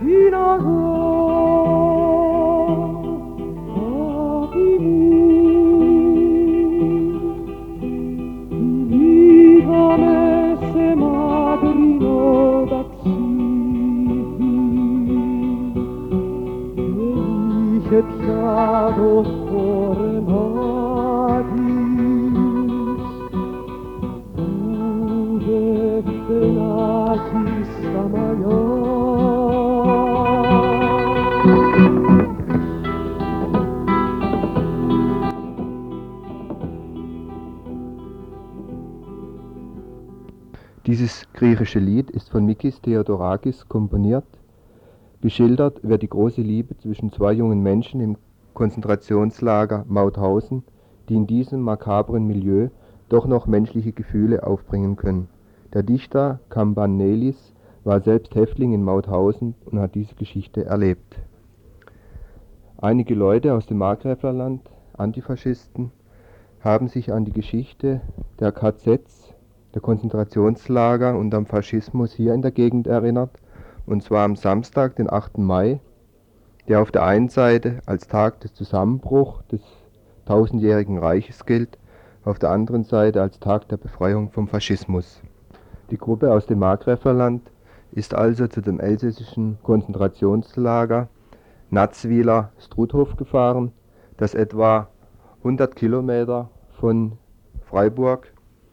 Dieses griechische Lied ist von Mikis Theodorakis komponiert. Geschildert wird die große Liebe zwischen zwei jungen Menschen im Konzentrationslager Mauthausen, die in diesem makabren Milieu doch noch menschliche Gefühle aufbringen können. Der Dichter Cambanelis war selbst Häftling in Mauthausen und hat diese Geschichte erlebt. Einige Leute aus dem Markgräflerland, Antifaschisten, haben sich an die Geschichte der KZs, der Konzentrationslager und am Faschismus hier in der Gegend erinnert, und zwar am Samstag, den 8. Mai, der auf der einen Seite als Tag des Zusammenbruchs des tausendjährigen Reiches gilt, auf der anderen Seite als Tag der Befreiung vom Faschismus. Die Gruppe aus dem Markgräflerland ist also zu dem elsässischen Konzentrationslager Natzwiler-Struthof gefahren, das etwa 100 Kilometer von Freiburg,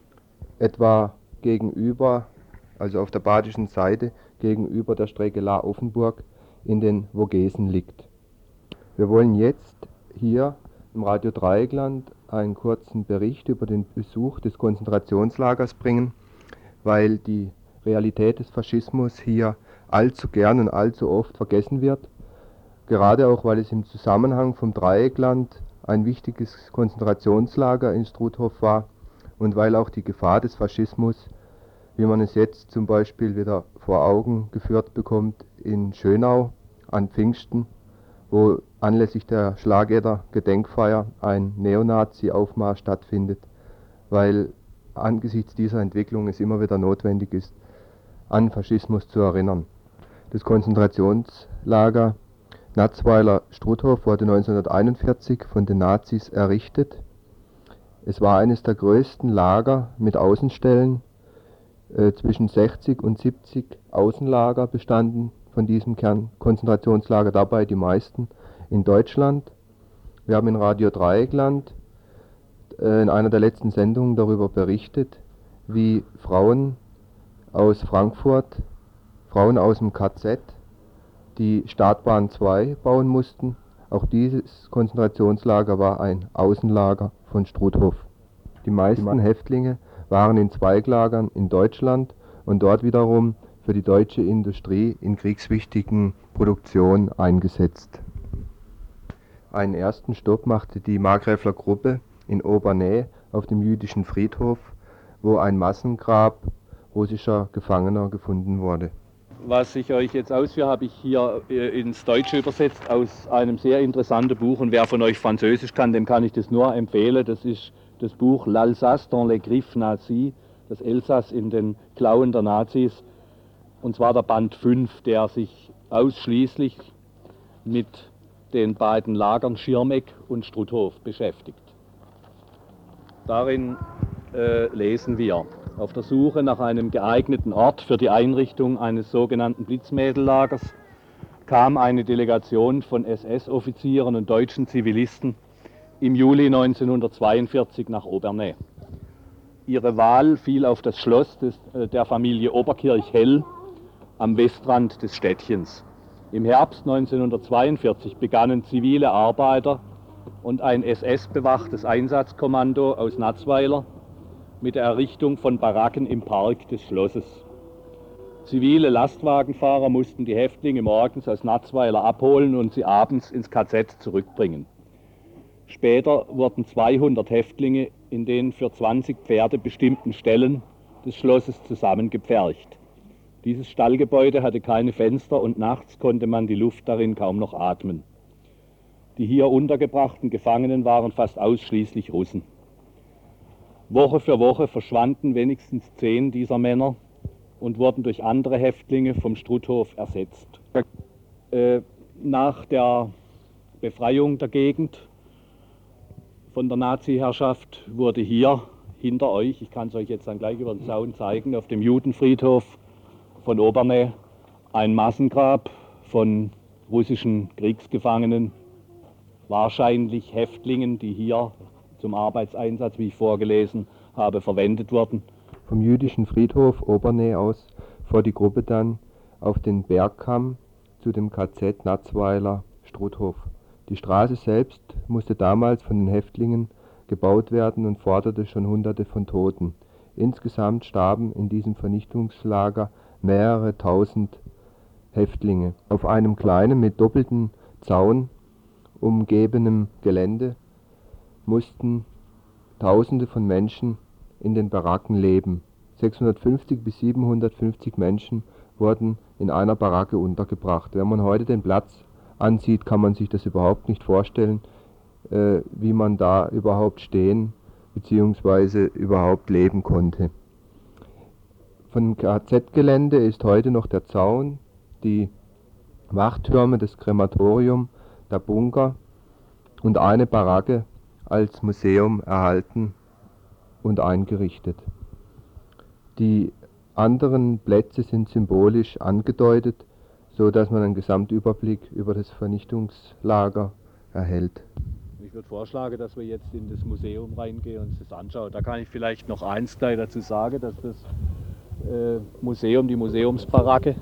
etwa gegenüber, also auf der badischen Seite, gegenüber der Strecke Lahr-Offenburg in den Vogesen liegt. Wir wollen jetzt hier im Radio Dreieckland einen kurzen Bericht über den Besuch des Konzentrationslagers bringen, weil die Realität des Faschismus hier allzu gern und allzu oft vergessen wird, gerade auch weil es im Zusammenhang vom Dreieckland ein wichtiges Konzentrationslager in Struthof war und weil auch die Gefahr des Faschismus, wie man es jetzt zum Beispiel wieder vor Augen geführt bekommt, in Schönau an Pfingsten, wo anlässlich der Schlageter-Gedenkfeier ein Neonazi-Aufmarsch stattfindet, weil angesichts dieser Entwicklung es immer wieder notwendig ist, an Faschismus zu erinnern. Das Konzentrationslager Natzweiler-Struthof wurde 1941 von den Nazis errichtet. Es war eines der größten Lager mit Außenstellen. Zwischen 60 und 70 Außenlager bestanden von diesem Kernkonzentrationslager, dabei die meisten in Deutschland. Wir haben in Radio Dreieckland in einer der letzten Sendungen darüber berichtet, wie Frauen aus Frankfurt, Frauen aus dem KZ, die Startbahn 2 bauen mussten. Auch dieses Konzentrationslager war ein Außenlager von Struthof. Die meisten Häftlinge waren in Zweiglagern in Deutschland und dort wiederum für die deutsche Industrie in kriegswichtigen Produktionen eingesetzt. Einen ersten Stopp machte die Markgräfler Gruppe in Obernäh auf dem jüdischen Friedhof, wo ein Massengrab russischer Gefangener gefunden wurde. Was ich euch jetzt ausführe, habe ich hier ins Deutsche übersetzt aus einem sehr interessanten Buch, und wer von euch Französisch kann, dem kann ich das nur empfehlen. Das ist das Buch L'Alsace dans les griffes nazis, das Elsass in den Klauen der Nazis, und zwar der Band 5, der sich ausschließlich mit den beiden Lagern Schirmeck und Struthof beschäftigt. Darin lesen wir: Auf der Suche nach einem geeigneten Ort für die Einrichtung eines sogenannten Blitzmädellagers kam eine Delegation von SS-Offizieren und deutschen Zivilisten im Juli 1942 nach Obernäh. Ihre Wahl fiel auf das Schloss der Familie Oberkirch-Hell am Westrand des Städtchens. Im Herbst 1942 begannen zivile Arbeiter und ein SS-bewachtes Einsatzkommando aus Natzweiler mit der Errichtung von Baracken im Park des Schlosses. Zivile Lastwagenfahrer mussten die Häftlinge morgens aus Natzweiler abholen und sie abends ins KZ zurückbringen. Später wurden 200 Häftlinge in den für 20 Pferde bestimmten Ställen des Schlosses zusammengepfercht. Dieses Stallgebäude hatte keine Fenster und nachts konnte man die Luft darin kaum noch atmen. Die hier untergebrachten Gefangenen waren fast ausschließlich Russen. Woche für Woche verschwanden wenigstens 10 dieser Männer und wurden durch andere Häftlinge vom Struthof ersetzt. Nach der Befreiung der Gegend von der Nazi-Herrschaft wurde hier hinter euch, ich kann es euch jetzt dann gleich über den Zaun zeigen, auf dem Judenfriedhof von Obernä ein Massengrab von russischen Kriegsgefangenen, wahrscheinlich Häftlingen, die hier zum Arbeitseinsatz, wie ich vorgelesen habe, verwendet wurden. Vom jüdischen Friedhof Obernä aus fuhr die Gruppe dann auf den Bergkamm zu dem KZ Natzweiler Struthof. Die Straße selbst musste damals von den Häftlingen gebaut werden und forderte schon Hunderte von Toten. Insgesamt starben in diesem Vernichtungslager mehrere tausend Häftlinge. Auf einem kleinen, mit doppeltem Zaun umgebenem Gelände mussten Tausende von Menschen in den Baracken leben. 650 bis 750 Menschen wurden in einer Baracke untergebracht. Wenn man heute den Platz ansieht, kann man sich das überhaupt nicht vorstellen, wie man da überhaupt stehen bzw. überhaupt leben konnte. Von dem KZ-Gelände ist heute noch der Zaun, die Wachtürme, das Krematorium, der Bunker und eine Baracke als Museum erhalten und eingerichtet. Die anderen Plätze sind symbolisch angedeutet, so dass man einen Gesamtüberblick über das Vernichtungslager erhält. Ich würde vorschlagen, dass wir jetzt in das Museum reingehen und uns das anschauen. Da kann ich vielleicht noch eins gleich dazu sagen, dass das Museum, die Museumsbaracke,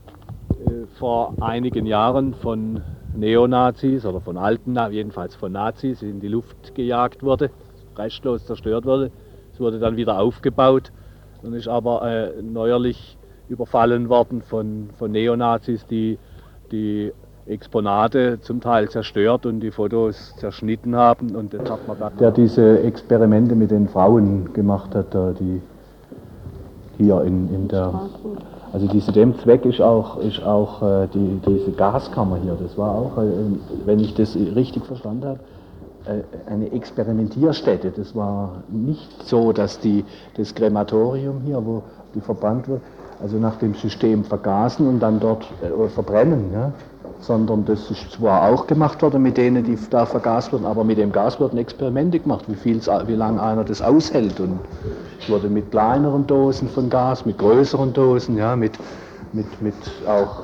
vor einigen Jahren von Neonazis oder von alten, jedenfalls von Nazis, in die Luft gejagt wurde, restlos zerstört wurde. Es wurde dann wieder aufgebaut und ist aber neuerlich überfallen worden von Neonazis, die die Exponate zum Teil zerstört und die Fotos zerschnitten haben. Und jetzt hat man da, der diese Experimente mit den Frauen gemacht hat, die hier in der, also zu dem Zweck ist auch diese Gaskammer hier, das war auch, wenn ich das richtig verstanden habe, eine Experimentierstätte. Das war nicht so, dass das Krematorium hier, wo die verbrannt wird, also nach dem System vergasen und dann dort verbrennen, ja? Sondern das ist zwar auch gemacht worden mit denen, die da vergast wurden, aber mit dem Gas wurden Experimente gemacht, wie lange einer das aushält. Und es wurde mit kleineren Dosen von Gas, mit größeren Dosen, ja, mit auch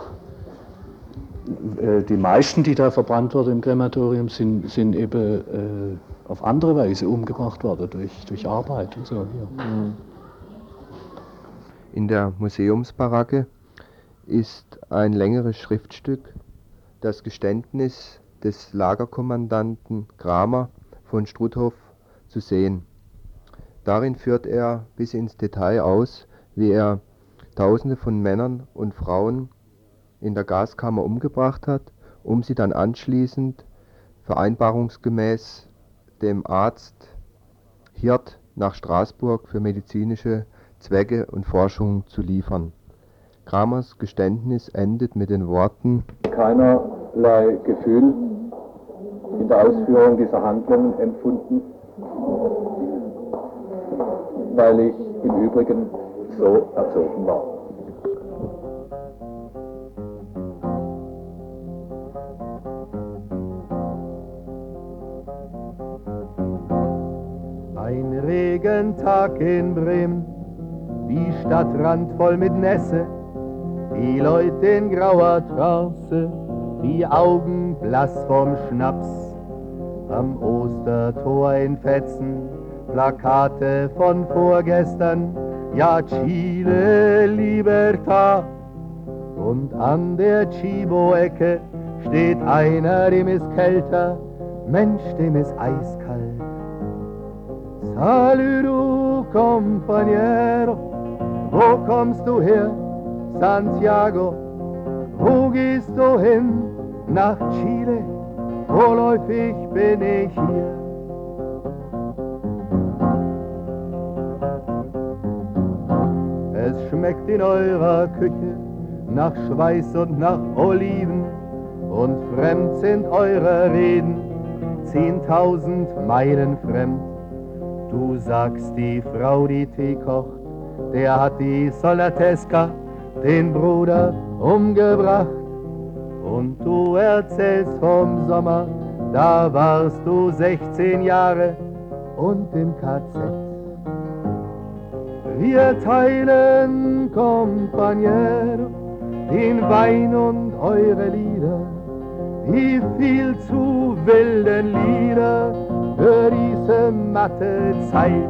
die meisten, die da verbrannt wurden im Krematorium, sind eben auf andere Weise umgebracht worden, durch Arbeit und so. Ja. In der Museumsbaracke ist ein längeres Schriftstück, das Geständnis des Lagerkommandanten Kramer von Struthof, zu sehen. Darin führt er bis ins Detail aus, wie er Tausende von Männern und Frauen in der Gaskammer umgebracht hat, um sie dann anschließend vereinbarungsgemäß dem Arzt Hirt nach Straßburg für medizinische Zwecke und Forschung zu liefern. Kramers Geständnis endet mit den Worten: Keinerlei Gefühl in der Ausführung dieser Handlungen empfunden, weil ich im Übrigen so erzogen war. Ein Regentag in Bremen, die Stadt randvoll mit Nässe, die Leute in grauer Trance, die Augen blass vom Schnaps. Am Ostertor in Fetzen, Plakate von vorgestern, ja Chile, Libertad. Und an der Chibo-Ecke steht einer, dem ist kälter, Mensch, dem ist eiskalt. Saludo, compañero, wo kommst du her? Santiago, wo gehst du hin? Nach Chile, vorläufig bin ich hier. Es schmeckt in eurer Küche nach Schweiß und nach Oliven, und fremd sind eure Reden, 10.000 Meilen fremd. Du sagst, die Frau, die Tee kocht, der hat die Solatesca, den Bruder, umgebracht. Und Und du erzählst vom Sommer, da warst du 16 Jahre und im KZ. Wir teilen, Companiero, den Wein und eure Lieder, die viel zu wilden Lieder für diese matte Zeit.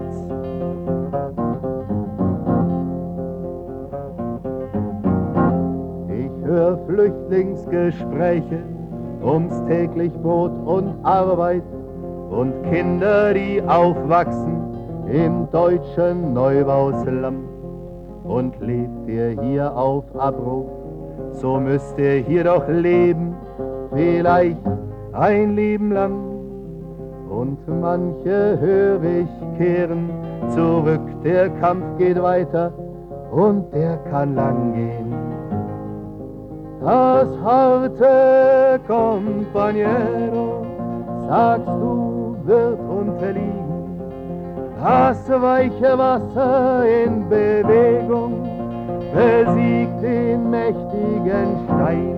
Ich höre Flüchtlingsgespräche ums täglich Brot und Arbeit und Kinder, die aufwachsen im deutschen Neubauslum. Und lebt ihr hier auf Abruf, so müsst ihr hier doch leben, vielleicht ein Leben lang. Und manche höre ich kehren zurück, der Kampf geht weiter und der kann lang gehen. Das harte Companiero, sagst du, wird unterliegen. Das weiche Wasser in Bewegung besiegt den mächtigen Stein.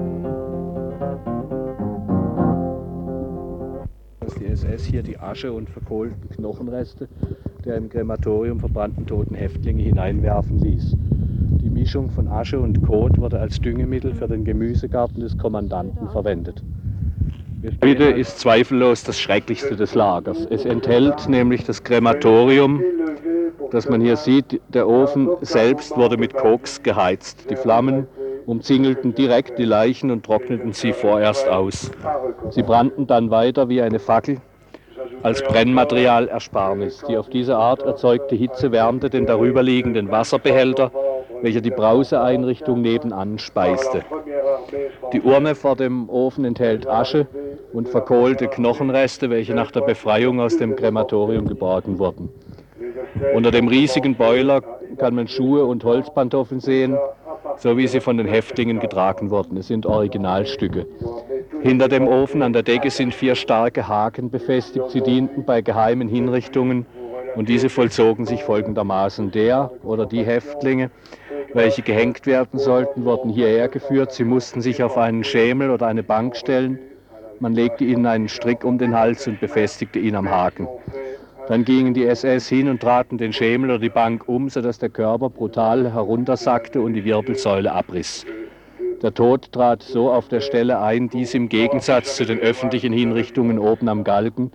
Dass die SS hier die Asche und verkohlten Knochenreste der im Krematorium verbrannten toten Häftlinge hineinwerfen ließ. Die Mischung von Asche und Kot wurde als Düngemittel für den Gemüsegarten des Kommandanten verwendet. Bitte ist zweifellos das Schrecklichste des Lagers. Es enthält nämlich das Krematorium, das man hier sieht. Der Ofen selbst wurde mit Koks geheizt. Die Flammen umzingelten direkt die Leichen und trockneten sie vorerst aus. Sie brannten dann weiter wie eine Fackel als Brennmaterialersparnis. Die auf diese Art erzeugte Hitze wärmte den darüberliegenden Wasserbehälter, welcher die Brauseeinrichtung nebenan speiste. Die Urne vor dem Ofen enthält Asche und verkohlte Knochenreste, welche nach der Befreiung aus dem Krematorium geborgen wurden. Unter dem riesigen Boiler kann man Schuhe und Holzpantoffeln sehen, so wie sie von den Häftlingen getragen wurden. Es sind Originalstücke. Hinter dem Ofen an der Decke sind 4 starke Haken befestigt. Sie dienten bei geheimen Hinrichtungen und diese vollzogen sich folgendermaßen. Der oder die Häftlinge, welche gehängt werden sollten, wurden hierher geführt. Sie mussten sich auf einen Schemel oder eine Bank stellen. Man legte ihnen einen Strick um den Hals und befestigte ihn am Haken. Dann gingen die SS hin und traten den Schemel oder die Bank um, sodass der Körper brutal heruntersackte und die Wirbelsäule abriss. Der Tod trat so auf der Stelle ein, dies im Gegensatz zu den öffentlichen Hinrichtungen oben am Galgen,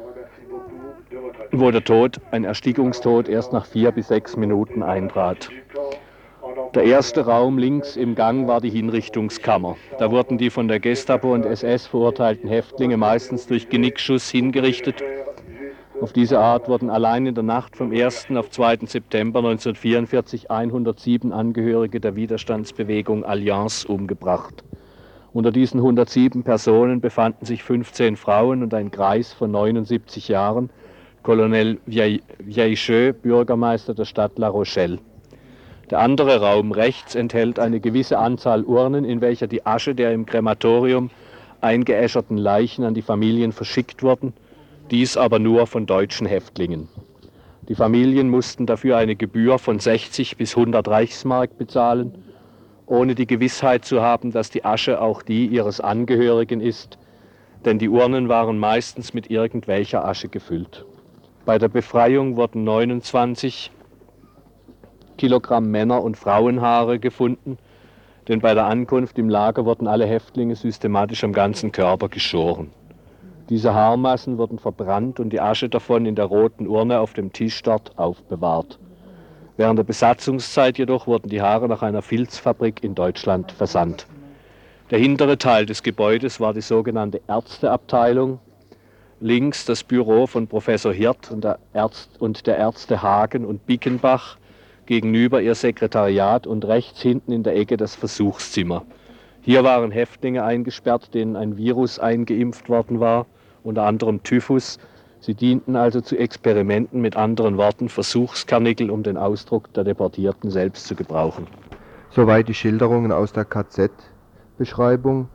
wo der Tod, ein Erstickungstod, erst nach 4 bis 6 Minuten eintrat. Der erste Raum links im Gang war die Hinrichtungskammer. Da wurden die von der Gestapo und SS verurteilten Häftlinge meistens durch Genickschuss hingerichtet. Auf diese Art wurden allein in der Nacht vom 1. auf 2. September 1944 107 Angehörige der Widerstandsbewegung Allianz umgebracht. Unter diesen 107 Personen befanden sich 15 Frauen und ein Greis von 79 Jahren, Colonel Vieillecheux, Bürgermeister der Stadt La Rochelle. Der andere Raum rechts enthält eine gewisse Anzahl Urnen, in welcher die Asche der im Krematorium eingeäscherten Leichen an die Familien verschickt wurden, dies aber nur von deutschen Häftlingen. Die Familien mussten dafür eine Gebühr von 60 bis 100 Reichsmark bezahlen, ohne die Gewissheit zu haben, dass die Asche auch die ihres Angehörigen ist, denn die Urnen waren meistens mit irgendwelcher Asche gefüllt. Bei der Befreiung wurden 29 Kilogramm Männer- und Frauenhaare gefunden, denn bei der Ankunft im Lager wurden alle Häftlinge systematisch am ganzen Körper geschoren. Diese Haarmassen wurden verbrannt und die Asche davon in der roten Urne auf dem Tisch dort aufbewahrt. Während der Besatzungszeit jedoch wurden die Haare nach einer Filzfabrik in Deutschland versandt. Der hintere Teil des Gebäudes war die sogenannte Ärzteabteilung, links das Büro von Professor Hirt und der Ärzte Hagen und Bickenbach, gegenüber ihr Sekretariat und rechts hinten in der Ecke das Versuchszimmer. Hier waren Häftlinge eingesperrt, denen ein Virus eingeimpft worden war, unter anderem Typhus. Sie dienten also zu Experimenten, mit anderen Worten Versuchskarnickel, um den Ausdruck der Deportierten selbst zu gebrauchen. Soweit die Schilderungen aus der KZ-Beschreibung.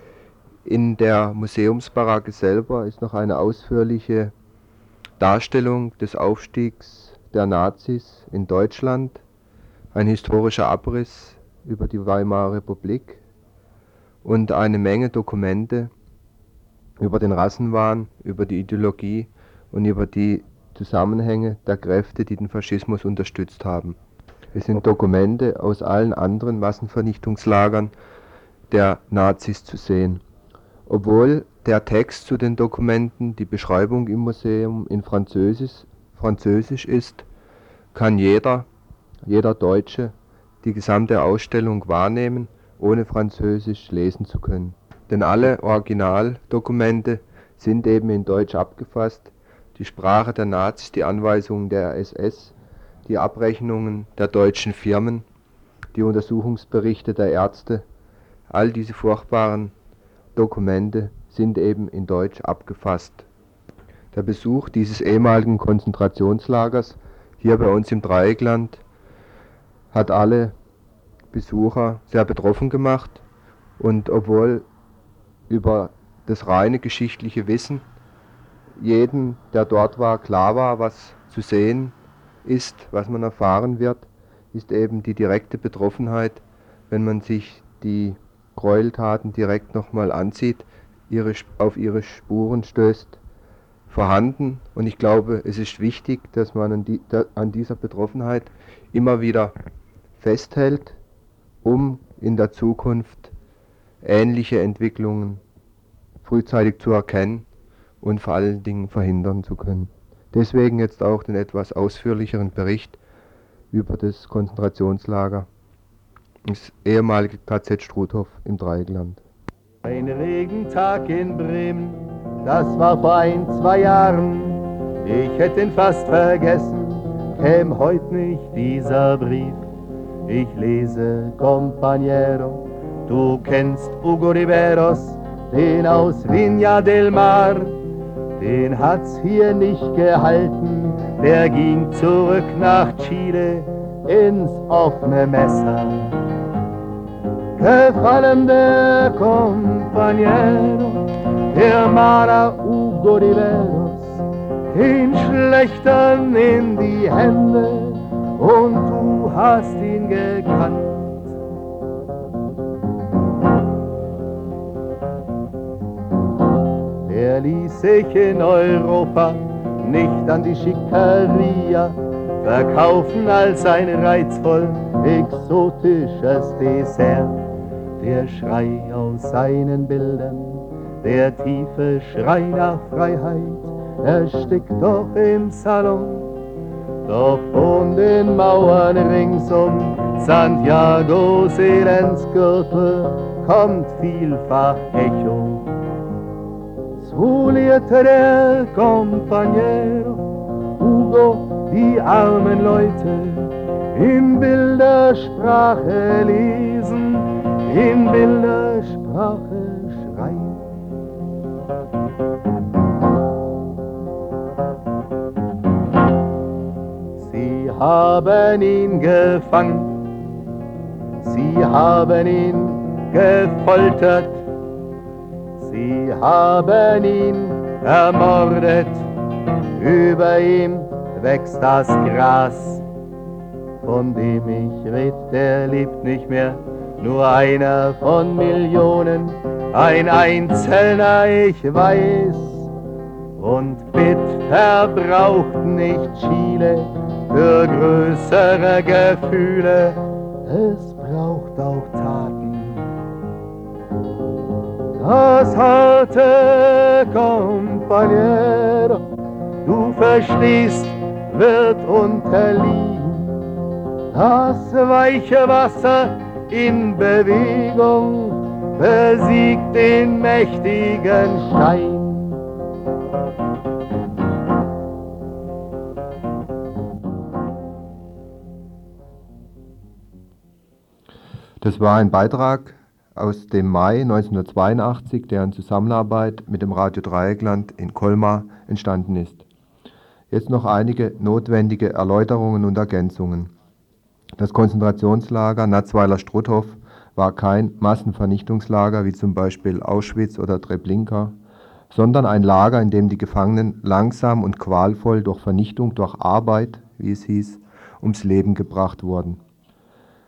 In der Museumsbaracke selber ist noch eine ausführliche Darstellung des Aufstiegs der Nazis in Deutschland, ein historischer Abriss über die Weimarer Republik und eine Menge Dokumente über den Rassenwahn, über die Ideologie und über die Zusammenhänge der Kräfte, die den Faschismus unterstützt haben. Es sind Dokumente aus allen anderen Massenvernichtungslagern der Nazis zu sehen. Obwohl der Text zu den Dokumenten, die Beschreibung im Museum in Französisch ist, kann jeder Deutsche die gesamte Ausstellung wahrnehmen, ohne Französisch lesen zu können. Denn alle Originaldokumente sind eben in Deutsch abgefasst. Die Sprache der Nazis, die Anweisungen der SS, die Abrechnungen der deutschen Firmen, die Untersuchungsberichte der Ärzte, all diese furchtbaren Dokumente sind eben in Deutsch abgefasst. Der Besuch dieses ehemaligen Konzentrationslagers hier bei uns im Dreieckland hat alle Besucher sehr betroffen gemacht, und obwohl über das reine geschichtliche Wissen jedem, der dort war, klar war, was zu sehen ist, was man erfahren wird, ist eben die direkte Betroffenheit, wenn man sich die Gräueltaten direkt nochmal ansieht, auf ihre Spuren stößt, vorhanden. Und ich glaube, es ist wichtig, dass man an dieser Betroffenheit immer wieder festhält, um in der Zukunft ähnliche Entwicklungen frühzeitig zu erkennen und vor allen Dingen verhindern zu können. Deswegen jetzt auch den etwas ausführlicheren Bericht über das Konzentrationslager, das ehemalige KZ Struthof im Dreieckland. Ein Regentag in Bremen, das war vor 2 Jahren. Ich hätte ihn fast vergessen, käm heut nicht dieser Brief. Ich lese Compañero, du kennst Hugo Riveros, den aus Viña del Mar. Den hat's hier nicht gehalten, der ging zurück nach Chile ins offene Messer. Gefallen der Compañero, der Maler Hugo Riveros, den Schlechtern in die Hände, und du hast ihn gekannt. Er ließ sich in Europa nicht an die Schickeria verkaufen als ein reizvoll exotisches Dessert. Der Schrei aus seinen Bildern, der tiefe Schrei nach Freiheit, erstickt doch im Salon. Doch von den Mauern ringsum Santiagos Elendsgürtel kommt vielfach Echo. Zulierte der Compañero Hugo die armen Leute in Bildersprache lesen, in Bildersprache schreien. Sie haben ihn gefangen, sie haben ihn gefoltert, sie haben ihn ermordet, über ihm wächst das Gras, von dem ich red, der lebt nicht mehr, nur einer von Millionen, ein Einzelner, ich weiß. Und Bitt verbraucht nicht Chile für größere Gefühle, es braucht auch Taten. Das harte Compañero, du verstehst, wird unterliegen. Das weiche Wasser in Bewegung besiegt den mächtigen Stein. Das war ein Beitrag aus dem Mai 1982, der in Zusammenarbeit mit dem Radio Dreieckland in Colmar entstanden ist. Jetzt noch einige notwendige Erläuterungen und Ergänzungen. Das Konzentrationslager Natzweiler Struthof war kein Massenvernichtungslager wie zum Beispiel Auschwitz oder Treblinka, sondern ein Lager, in dem die Gefangenen langsam und qualvoll durch Vernichtung, durch Arbeit, wie es hieß, ums Leben gebracht wurden.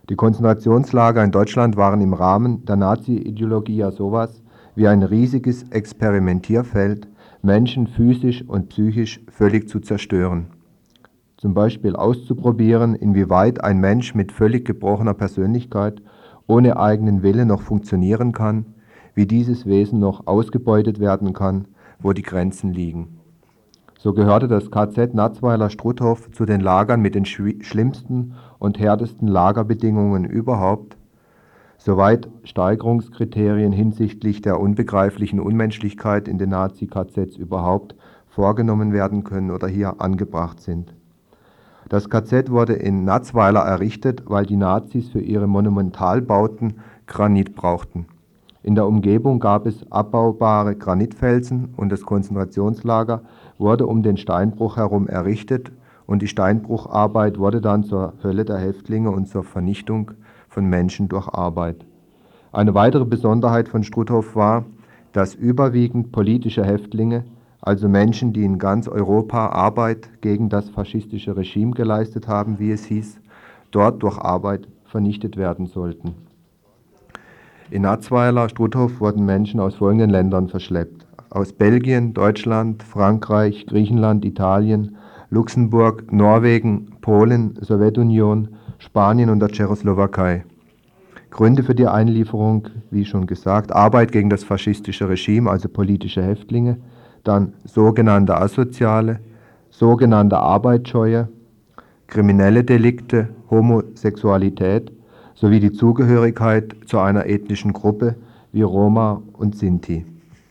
Die Konzentrationslager in Deutschland waren im Rahmen der Nazi-Ideologie ja sowas wie ein riesiges Experimentierfeld, Menschen physisch und psychisch völlig zu zerstören. Zum Beispiel auszuprobieren, inwieweit ein Mensch mit völlig gebrochener Persönlichkeit ohne eigenen Wille noch funktionieren kann, wie dieses Wesen noch ausgebeutet werden kann, wo die Grenzen liegen. So gehörte das KZ Natzweiler-Struthof zu den Lagern mit den schlimmsten und härtesten Lagerbedingungen überhaupt, soweit Steigerungskriterien hinsichtlich der unbegreiflichen Unmenschlichkeit in den Nazi-KZs überhaupt vorgenommen werden können oder hier angebracht sind. Das KZ wurde in Natzweiler errichtet, weil die Nazis für ihre Monumentalbauten Granit brauchten. In der Umgebung gab es abbaubare Granitfelsen und das Konzentrationslager wurde um den Steinbruch herum errichtet und die Steinbrucharbeit wurde dann zur Hölle der Häftlinge und zur Vernichtung von Menschen durch Arbeit. Eine weitere Besonderheit von Struthof war, dass überwiegend politische Häftlinge, also Menschen, die in ganz Europa Arbeit gegen das faschistische Regime geleistet haben, wie es hieß, dort durch Arbeit vernichtet werden sollten. In Natzweiler, Struthof wurden Menschen aus folgenden Ländern verschleppt: aus Belgien, Deutschland, Frankreich, Griechenland, Italien, Luxemburg, Norwegen, Polen, Sowjetunion, Spanien und der Tschechoslowakei. Gründe für die Einlieferung, wie schon gesagt, Arbeit gegen das faschistische Regime, also politische Häftlinge, dann sogenannte Asoziale, sogenannte Arbeitsscheue, kriminelle Delikte, Homosexualität sowie die Zugehörigkeit zu einer ethnischen Gruppe wie Roma und Sinti.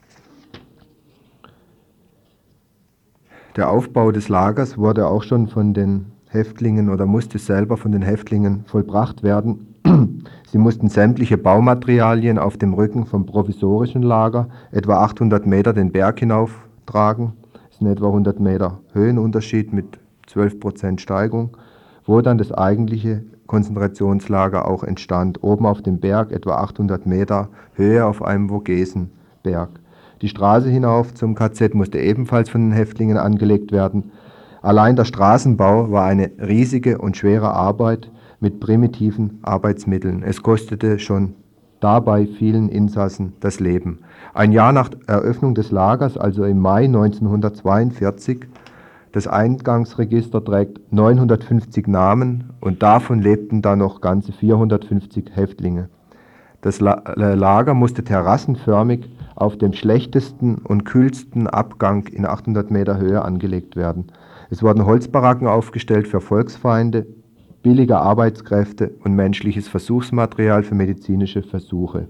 Der Aufbau des Lagers wurde auch schon von den Häftlingen oder musste selber von den Häftlingen vollbracht werden. Sie mussten sämtliche Baumaterialien auf dem Rücken vom provisorischen Lager etwa 800 Meter den Berg hinauftragen. Das sind etwa 100 Meter Höhenunterschied mit 12% Steigung, wo dann das eigentliche Konzentrationslager auch entstand, oben auf dem Berg, etwa 800 Meter Höhe auf einem Vogesenberg. Die Straße hinauf zum KZ musste ebenfalls von den Häftlingen angelegt werden. Allein der Straßenbau war eine riesige und schwere Arbeit mit primitiven Arbeitsmitteln. Es kostete schon dabei vielen Insassen das Leben. Ein Jahr nach Eröffnung des Lagers, also im Mai 1942, das Eingangsregister trägt 950 Namen und davon lebten dann noch ganze 450 Häftlinge. Das Lager musste terrassenförmig auf dem schlechtesten und kühlsten Abgang in 800 Meter Höhe angelegt werden. Es wurden Holzbaracken aufgestellt für Volksfeinde, billige Arbeitskräfte und menschliches Versuchsmaterial für medizinische Versuche.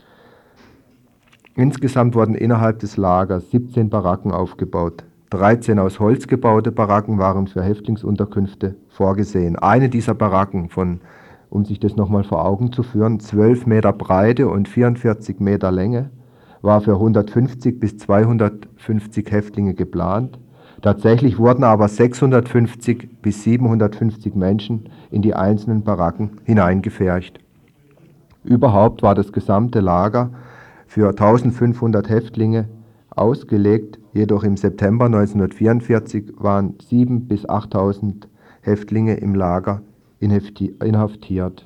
Insgesamt wurden innerhalb des Lagers 17 Baracken aufgebaut. 13 aus Holz gebaute Baracken waren für Häftlingsunterkünfte vorgesehen. Eine dieser Baracken um sich das nochmal vor Augen zu führen, 12 Meter Breite und 44 Meter Länge, war für 150 bis 250 Häftlinge geplant. Tatsächlich wurden aber 650 bis 750 Menschen in die einzelnen Baracken hineingepfercht. Überhaupt war das gesamte Lager für 1500 Häftlinge ausgelegt, jedoch im September 1944 waren 7.000 bis 8.000 Häftlinge im Lager inhaftiert.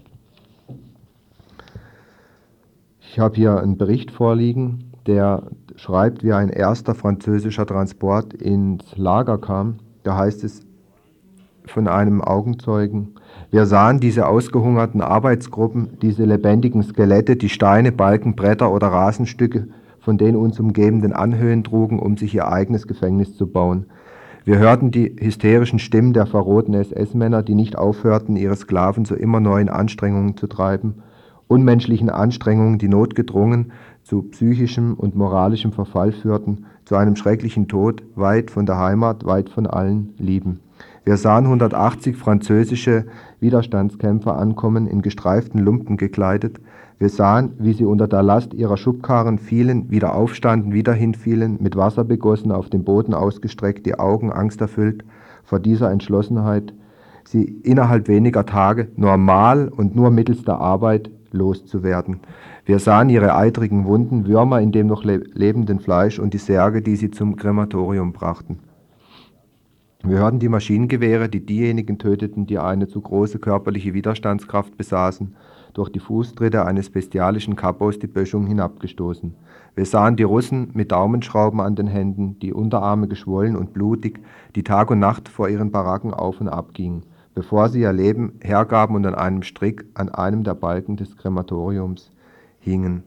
Ich habe hier einen Bericht vorliegen, der schreibt, wie ein erster französischer Transport ins Lager kam. Da heißt es von einem Augenzeugen: Wir sahen diese ausgehungerten Arbeitsgruppen, diese lebendigen Skelette, die Steine, Balken, Bretter oder Rasenstücke von den uns umgebenden Anhöhen trugen, um sich ihr eigenes Gefängnis zu bauen. Wir hörten die hysterischen Stimmen der verrohten SS-Männer, die nicht aufhörten, ihre Sklaven zu immer neuen Anstrengungen zu treiben, unmenschlichen Anstrengungen, die notgedrungen zu psychischem und moralischem Verfall führten, zu einem schrecklichen Tod, weit von der Heimat, weit von allen Lieben. Wir sahen 180 französische Widerstandskämpfer ankommen, in gestreiften Lumpen gekleidet. Wir sahen, wie sie unter der Last ihrer Schubkarren fielen, wieder aufstanden, wieder hinfielen, mit Wasser begossen, auf dem Boden ausgestreckt, die Augen angsterfüllt vor dieser Entschlossenheit, sie innerhalb weniger Tage normal und nur mittels der Arbeit loszuwerden. Wir sahen ihre eitrigen Wunden, Würmer in dem noch lebenden Fleisch und die Särge, die sie zum Krematorium brachten. Wir hörten die Maschinengewehre, die diejenigen töteten, die eine zu große körperliche Widerstandskraft besaßen, durch die Fußtritte eines bestialischen Kapos die Böschung hinabgestoßen. Wir sahen die Russen mit Daumenschrauben an den Händen, die Unterarme geschwollen und blutig, die Tag und Nacht vor ihren Baracken auf und ab gingen, bevor sie ihr Leben hergaben und an einem Strick an einem der Balken des Krematoriums hingen.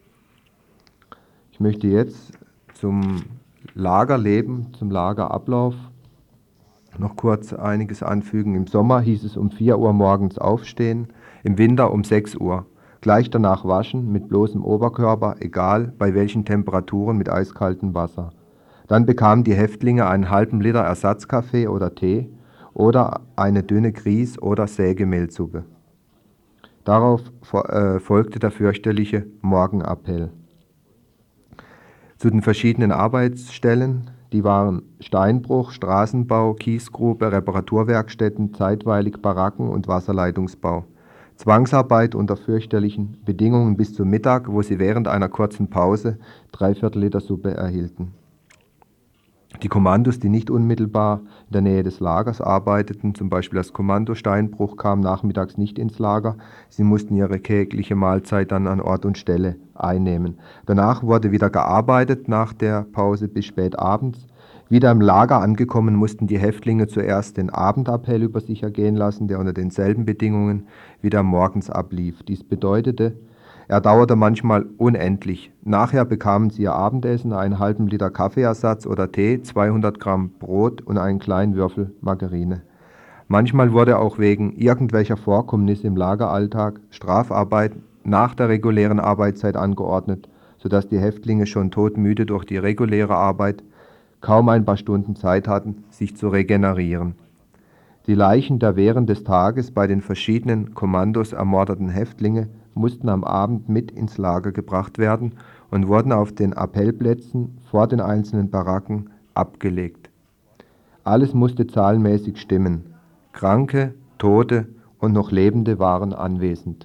Ich möchte jetzt zum Lagerleben, zum Lagerablauf noch kurz einiges anfügen. Im Sommer hieß es um 4 Uhr morgens aufstehen, im Winter um 6 Uhr. Gleich danach waschen, mit bloßem Oberkörper, egal bei welchen Temperaturen, mit eiskaltem Wasser. Dann bekamen die Häftlinge einen halben Liter Ersatzkaffee oder Tee oder eine dünne Grieß- oder Sägemehlsuppe. Darauf folgte der fürchterliche Morgenappell. Zu den verschiedenen Arbeitsstellen, die waren Steinbruch, Straßenbau, Kiesgrube, Reparaturwerkstätten, zeitweilig Baracken und Wasserleitungsbau. Zwangsarbeit unter fürchterlichen Bedingungen bis zum Mittag, wo sie während einer kurzen Pause 3/4 Liter Suppe erhielten. Die Kommandos, die nicht unmittelbar in der Nähe des Lagers arbeiteten, zum Beispiel das Kommando Steinbruch, kam nachmittags nicht ins Lager. Sie mussten ihre tägliche Mahlzeit dann an Ort und Stelle einnehmen. Danach wurde wieder gearbeitet, nach der Pause bis spät abends. Wieder im Lager angekommen, mussten die Häftlinge zuerst den Abendappell über sich ergehen lassen, der unter denselben Bedingungen wieder morgens ablief. Dies bedeutete, er dauerte manchmal unendlich. Nachher bekamen sie ihr Abendessen, einen halben Liter Kaffeeersatz oder Tee, 200 Gramm Brot und einen kleinen Würfel Margarine. Manchmal wurde auch wegen irgendwelcher Vorkommnisse im Lageralltag Strafarbeit nach der regulären Arbeitszeit angeordnet, sodass die Häftlinge schon todmüde durch die reguläre Arbeit kaum ein paar Stunden Zeit hatten, sich zu regenerieren. Die Leichen der während des Tages bei den verschiedenen Kommandos ermordeten Häftlinge mussten am Abend mit ins Lager gebracht werden und wurden auf den Appellplätzen vor den einzelnen Baracken abgelegt. Alles musste zahlenmäßig stimmen. Kranke, Tote und noch Lebende waren anwesend.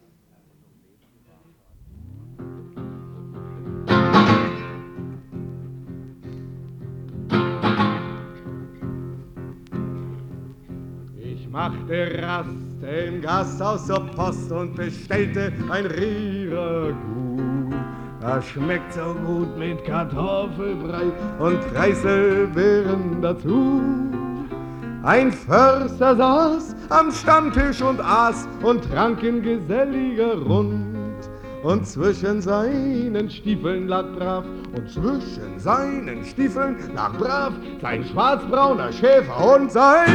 Ich machte Rast im Gasthaus zur Post und bestellte ein Riragut. Das schmeckt so gut mit Kartoffelbrei und Preiselbeeren dazu. Ein Förster saß am Stammtisch und aß und trank in geselliger Rund. Und zwischen seinen Stiefeln lag brav, sein schwarzbrauner Schäferhund,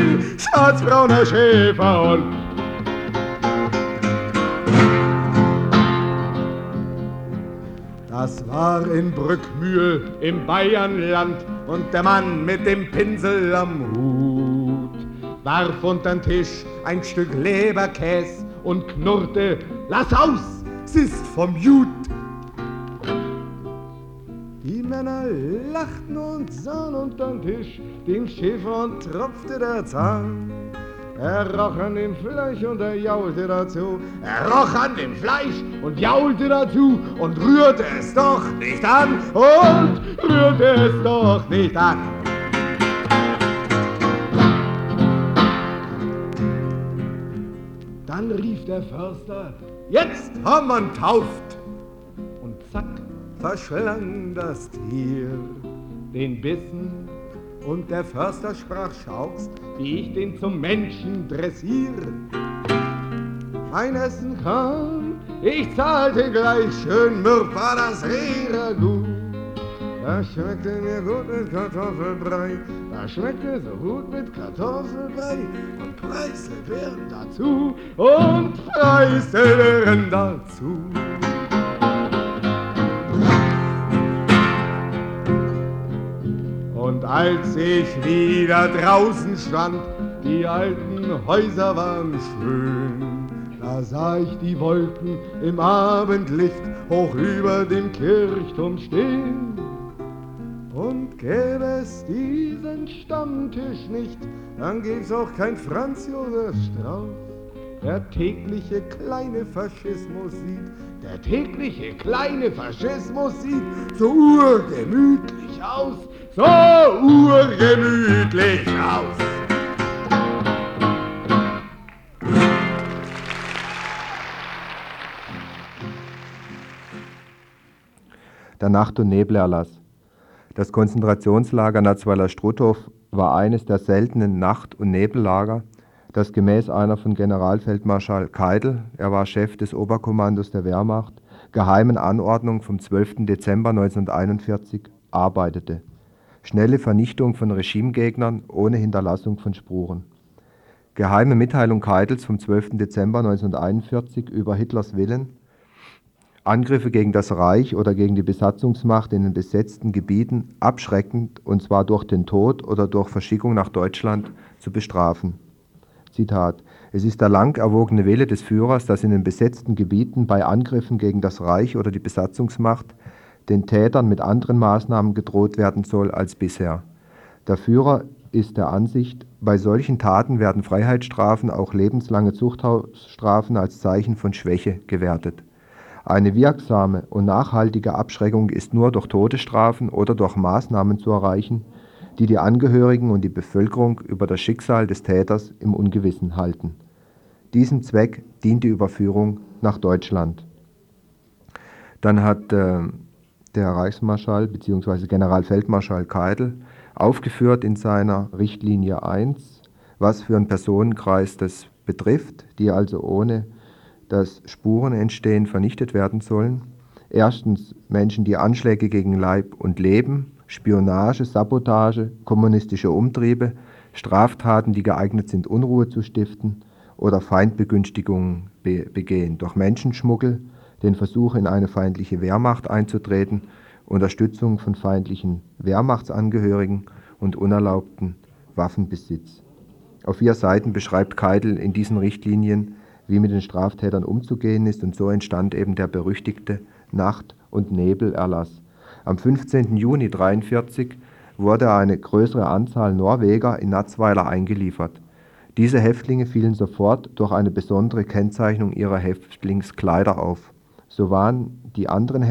Das war in Brückmühl im Bayernland und der Mann mit dem Pinsel am Hut warf untern Tisch ein Stück Leberkäs und knurrte: Lass aus, es ist vom Jud. Die Männer lachten und sahen untern Tisch den Schäfer und tropfte der Zahn. Er roch an dem Fleisch und er jaulte dazu. Und rührte es doch nicht an. Dann rief der Förster: Jetzt haben wir'n tauft! Und zack, verschlang das Tier den Bissen. Und der Förster sprach: Schaust, wie ich den zum Menschen dressier. Mein Essen kam, ich zahlte gleich, schön mürb war das Riragut. Das schmeckte mir gut mit Kartoffelbrei, und Preiselbeeren dazu. Und als ich wieder draußen stand, die alten Häuser waren schön, da sah ich die Wolken im Abendlicht hoch über dem Kirchturm stehen. Und gäbe es diesen Stammtisch nicht, dann gäb's auch kein Franz Josef Strauß. Der tägliche kleine Faschismus sieht so urgemütlich aus, so urgemütlich aus. Der Nacht- und Nebelerlass. Das Konzentrationslager Natzweiler-Struthof war eines der seltenen Nacht- und Nebellager, das gemäß einer von Generalfeldmarschall Keidel, er war Chef des Oberkommandos der Wehrmacht, geheimen Anordnung vom 12. Dezember 1941 arbeitete. Schnelle Vernichtung von Regimegegnern ohne Hinterlassung von Spuren. Geheime Mitteilung Keidels vom 12. Dezember 1941 über Hitlers Willen, Angriffe gegen das Reich oder gegen die Besatzungsmacht in den besetzten Gebieten abschreckend, und zwar durch den Tod oder durch Verschickung nach Deutschland, zu bestrafen. Zitat: Es ist der lang erwogene Wille des Führers, dass in den besetzten Gebieten bei Angriffen gegen das Reich oder die Besatzungsmacht den Tätern mit anderen Maßnahmen gedroht werden soll als bisher. Der Führer ist der Ansicht, bei solchen Taten werden Freiheitsstrafen, auch lebenslange Zuchthausstrafen, als Zeichen von Schwäche gewertet. Eine wirksame und nachhaltige Abschreckung ist nur durch Todesstrafen oder durch Maßnahmen zu erreichen, die die Angehörigen und die Bevölkerung über das Schicksal des Täters im Ungewissen halten. Diesem Zweck dient die Überführung nach Deutschland. Dann hat der Reichsmarschall bzw. Generalfeldmarschall Keidel aufgeführt in seiner Richtlinie 1, was für einen Personenkreis das betrifft, die also ohne dass Spuren entstehen, vernichtet werden sollen. Erstens Menschen, die Anschläge gegen Leib und Leben, Spionage, Sabotage, kommunistische Umtriebe, Straftaten, die geeignet sind, Unruhe zu stiften, oder Feindbegünstigungen begehen, durch Menschenschmuggel, den Versuch, in eine feindliche Wehrmacht einzutreten, Unterstützung von feindlichen Wehrmachtsangehörigen und unerlaubten Waffenbesitz. Auf 4 Seiten beschreibt Keidel in diesen Richtlinien, wie mit den Straftätern umzugehen ist, und so entstand eben der berüchtigte Nacht- und Nebelerlass. Am 15. Juni 1943 wurde eine größere Anzahl Norweger in Natzweiler eingeliefert. Diese Häftlinge fielen sofort durch eine besondere Kennzeichnung ihrer Häftlingskleider auf. So wie die anderen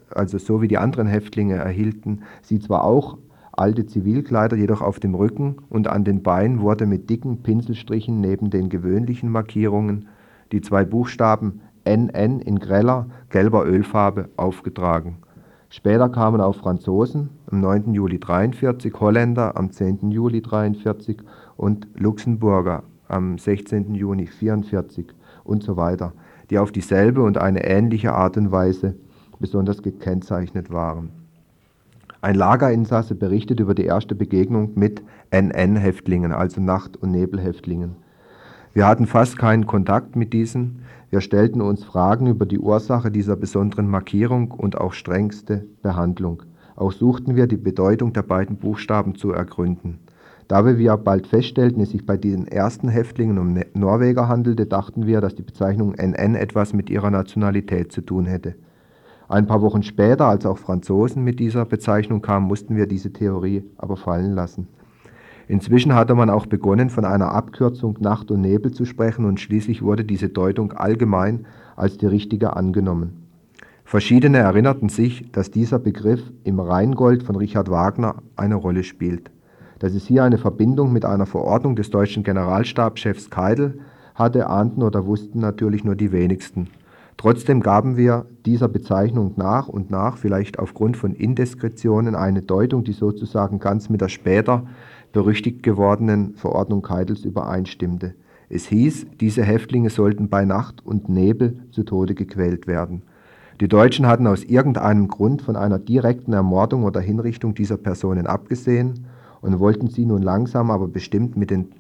Häftlinge erhielten sie zwar auch alte Zivilkleider, jedoch auf dem Rücken und an den Beinen wurde mit dicken Pinselstrichen neben den gewöhnlichen Markierungen die 2 Buchstaben NN in greller gelber Ölfarbe aufgetragen. Später kamen auch Franzosen am 9. Juli 1943, Holländer am 10. Juli 1943 und Luxemburger am 16. Juni 1944 und so weiter, die auf dieselbe und eine ähnliche Art und Weise besonders gekennzeichnet waren. Ein Lagerinsasse berichtet über die erste Begegnung mit NN-Häftlingen, also Nacht- und Nebelhäftlingen. Wir hatten fast keinen Kontakt mit diesen. Wir stellten uns Fragen über die Ursache dieser besonderen Markierung und auch strengste Behandlung. Auch suchten wir die Bedeutung der beiden Buchstaben zu ergründen. Da wir bald feststellten, es sich bei diesen ersten Häftlingen um Norweger handelte, dachten wir, dass die Bezeichnung NN etwas mit ihrer Nationalität zu tun hätte. Ein paar Wochen später, als auch Franzosen mit dieser Bezeichnung kamen, mussten wir diese Theorie aber fallen lassen. Inzwischen hatte man auch begonnen, von einer Abkürzung Nacht und Nebel zu sprechen, und schließlich wurde diese Deutung allgemein als die richtige angenommen. Verschiedene erinnerten sich, dass dieser Begriff im Rheingold von Richard Wagner eine Rolle spielt. Dass es hier eine Verbindung mit einer Verordnung des deutschen Generalstabschefs Keidel hatte, ahnten oder wussten natürlich nur die wenigsten. Trotzdem gaben wir dieser Bezeichnung nach und nach, vielleicht aufgrund von Indiskretionen, eine Deutung, die sozusagen ganz mit der später berüchtigt gewordenen Verordnung Keidels übereinstimmte. Es hieß, diese Häftlinge sollten bei Nacht und Nebel zu Tode gequält werden. Die Deutschen hatten aus irgendeinem Grund von einer direkten Ermordung oder Hinrichtung dieser Personen abgesehen und wollten sie nun langsam, aber bestimmt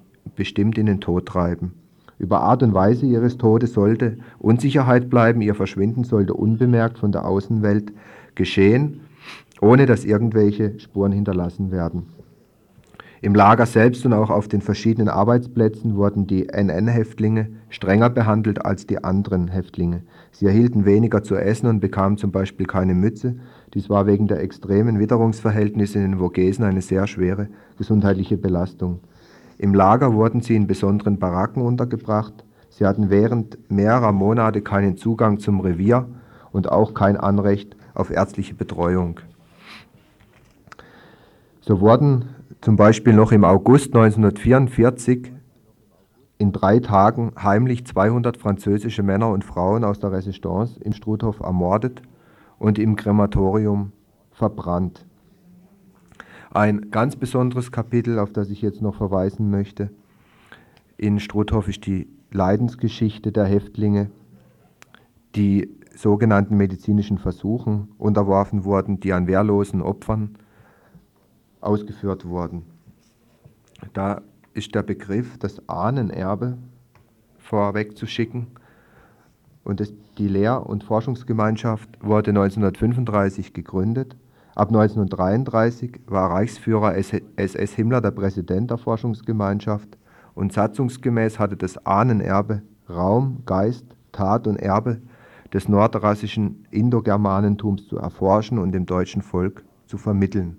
in den Tod treiben. Über Art und Weise ihres Todes sollte Unsicherheit bleiben, ihr Verschwinden sollte unbemerkt von der Außenwelt geschehen, ohne dass irgendwelche Spuren hinterlassen werden. Im Lager selbst und auch auf den verschiedenen Arbeitsplätzen wurden die NN-Häftlinge strenger behandelt als die anderen Häftlinge. Sie erhielten weniger zu essen und bekamen zum Beispiel keine Mütze. Dies war wegen der extremen Witterungsverhältnisse in den Vogesen eine sehr schwere gesundheitliche Belastung. Im Lager wurden sie in besonderen Baracken untergebracht. Sie hatten während mehrerer Monate keinen Zugang zum Revier und auch kein Anrecht auf ärztliche Betreuung. So wurden zum Beispiel noch im August 1944 in 3 Tagen heimlich 200 französische Männer und Frauen aus der Resistance im Struthof ermordet und im Krematorium verbrannt. Ein ganz besonderes Kapitel, auf das ich jetzt noch verweisen möchte, in Struthof ist die Leidensgeschichte der Häftlinge, die sogenannten medizinischen Versuchen unterworfen wurden, die an wehrlosen Opfern ausgeführt wurden. Da ist der Begriff, das Ahnenerbe vorwegzuschicken. Und die Lehr- und Forschungsgemeinschaft wurde 1935 gegründet. Ab 1933 war Reichsführer SS Himmler der Präsident der Forschungsgemeinschaft und satzungsgemäß hatte das Ahnenerbe Raum, Geist, Tat und Erbe des nordrassischen Indogermanentums zu erforschen und dem deutschen Volk zu vermitteln.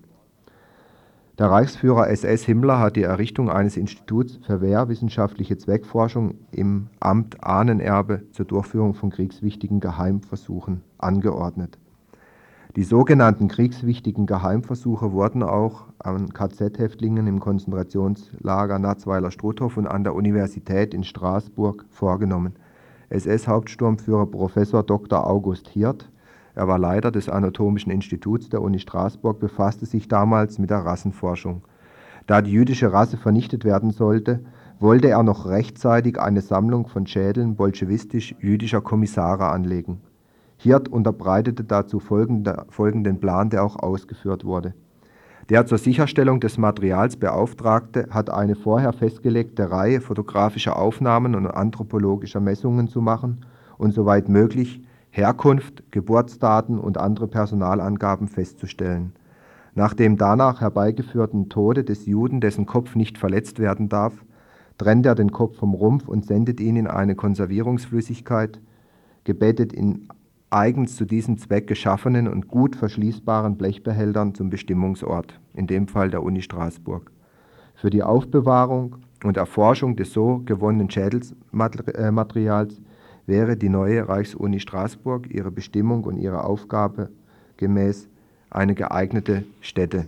Der Reichsführer SS Himmler hat die Errichtung eines Instituts für wehrwissenschaftliche Zweckforschung im Amt Ahnenerbe zur Durchführung von kriegswichtigen Geheimversuchen angeordnet. Die sogenannten kriegswichtigen Geheimversuche wurden auch an KZ-Häftlingen im Konzentrationslager Natzweiler-Struthof und an der Universität in Straßburg vorgenommen. SS-Hauptsturmführer Professor Dr. August Hirt, er war Leiter des Anatomischen Instituts der Uni Straßburg, befasste sich damals mit der Rassenforschung. Da die jüdische Rasse vernichtet werden sollte, wollte er noch rechtzeitig eine Sammlung von Schädeln bolschewistisch-jüdischer Kommissare anlegen. Hirt unterbreitete dazu folgenden Plan, der auch ausgeführt wurde. Der zur Sicherstellung des Materials Beauftragte hat eine vorher festgelegte Reihe fotografischer Aufnahmen und anthropologischer Messungen zu machen und soweit möglich Herkunft, Geburtsdaten und andere Personalangaben festzustellen. Nach dem danach herbeigeführten Tode des Juden, dessen Kopf nicht verletzt werden darf, trennt er den Kopf vom Rumpf und sendet ihn in eine Konservierungsflüssigkeit, gebettet in eigens zu diesem Zweck geschaffenen und gut verschließbaren Blechbehältern zum Bestimmungsort, in dem Fall der Uni Straßburg. Für die Aufbewahrung und Erforschung des so gewonnenen Schädelsmaterials wäre die neue Reichsuni Straßburg ihre Bestimmung und ihre Aufgabe gemäß eine geeignete Stätte.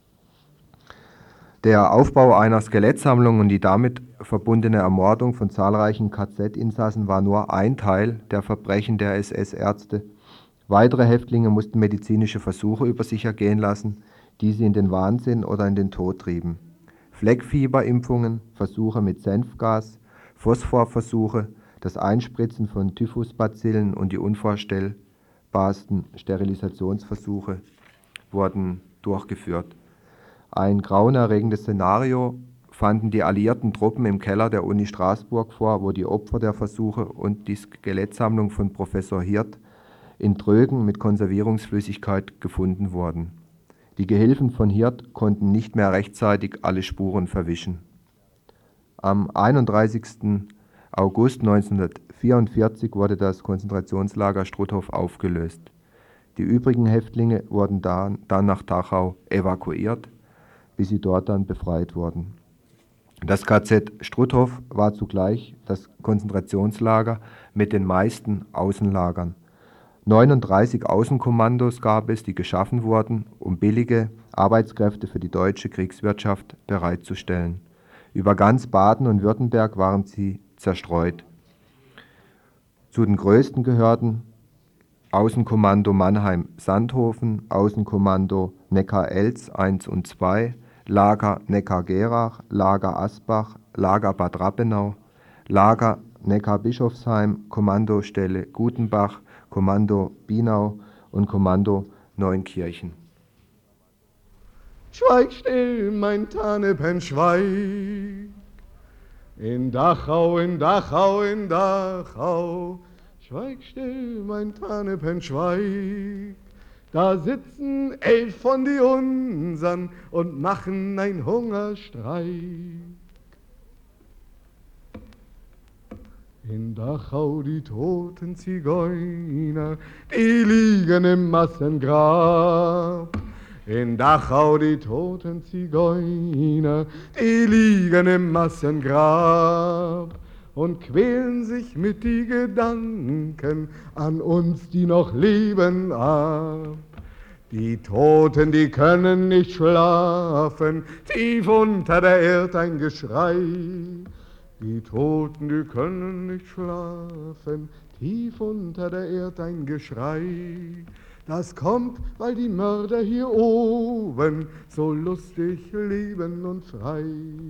Der Aufbau einer Skelettsammlung und die damit verbundene Ermordung von zahlreichen KZ-Insassen war nur ein Teil der Verbrechen der SS-Ärzte. Weitere Häftlinge mussten medizinische Versuche über sich ergehen lassen, die sie in den Wahnsinn oder in den Tod trieben. Fleckfieberimpfungen, Versuche mit Senfgas, Phosphorversuche, das Einspritzen von Typhusbazillen und die unvorstellbarsten Sterilisationsversuche wurden durchgeführt. Ein grauenerregendes Szenario fanden die alliierten Truppen im Keller der Uni Straßburg vor, wo die Opfer der Versuche und die Skelettsammlung von Professor Hirt in Trögen mit Konservierungsflüssigkeit gefunden wurden. Die Gehilfen von Hirt konnten nicht mehr rechtzeitig alle Spuren verwischen. Am 31. August 1944 wurde das Konzentrationslager Struthof aufgelöst. Die übrigen Häftlinge wurden dann nach Dachau evakuiert, bis sie dort dann befreit wurden. Das KZ Struthof war zugleich das Konzentrationslager mit den meisten Außenlagern. 39 Außenkommandos gab es, die geschaffen wurden, um billige Arbeitskräfte für die deutsche Kriegswirtschaft bereitzustellen. Über ganz Baden und Württemberg waren sie zerstreut. Zu den größten gehörten Außenkommando Mannheim-Sandhofen, Außenkommando Neckar-Elz 1 und 2, Lager Neckar-Gerach, Lager Asbach, Lager Bad Rappenau, Lager Neckar-Bischofsheim, Kommandostelle Gutenbach, Kommando Binau und Kommando Neunkirchen. Schweig still, mein Tannepen, schweig. In Dachau, in Dachau, in Dachau. Schweig still, mein Tannepen, schweig. Da sitzen 11 von die Unsern und machen ein Hungerstreik. In Dachau die toten Zigeuner, die liegen im Massengrab. In Dachau die toten Zigeuner, die liegen im Massengrab und quälen sich mit die Gedanken an uns, die noch leben, ab. Die Toten, die können nicht schlafen, tief unter der Erde ein Geschrei. Die Toten, die können nicht schlafen, tief unter der Erde ein Geschrei. Das kommt, weil die Mörder hier oben so lustig leben und frei.